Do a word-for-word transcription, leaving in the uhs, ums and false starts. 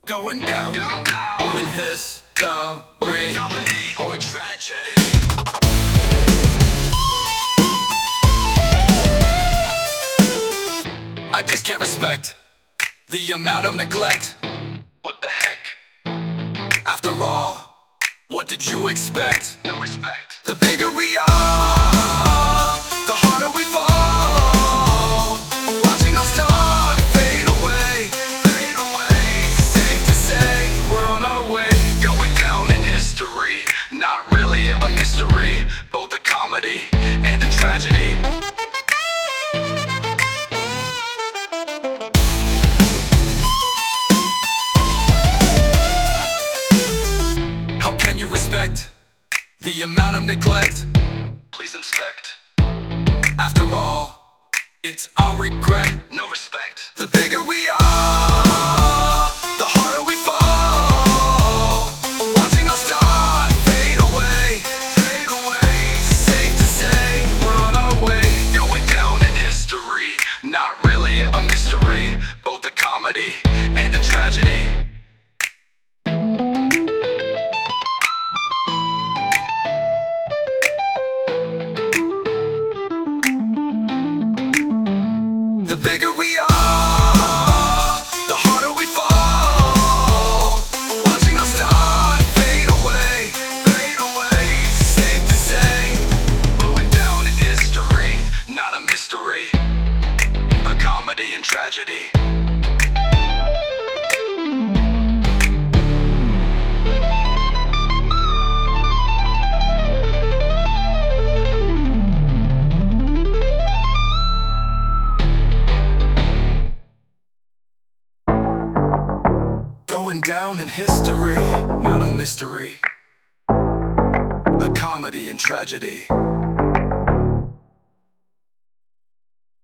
Going down in history or tragedy. I just can't respect the amount of neglect. What the heck? After all, what did you expect? No respect. The bigger we are, the harder we fall. Watching our stars fade away, fade away. Safe to say, we're on our way. Going down in history, not really a mystery. Both a comedy and a tragedy. How can you respect the amount of neglect? Please inspect. After all, it's our regret. No respect. The bigger we are, the harder we fall. Watching our stars fade away, fade away. Safe to say, we're on our way. Going down in history, not really a mystery. Both a comedy and a tragedy. The bigger we are, the harder we fall. Watching our stars fade away, fade away. Safe to say, going down in history, not a mystery. A comedy and tragedy. Going down in history, not a mystery. A comedy and tragedy.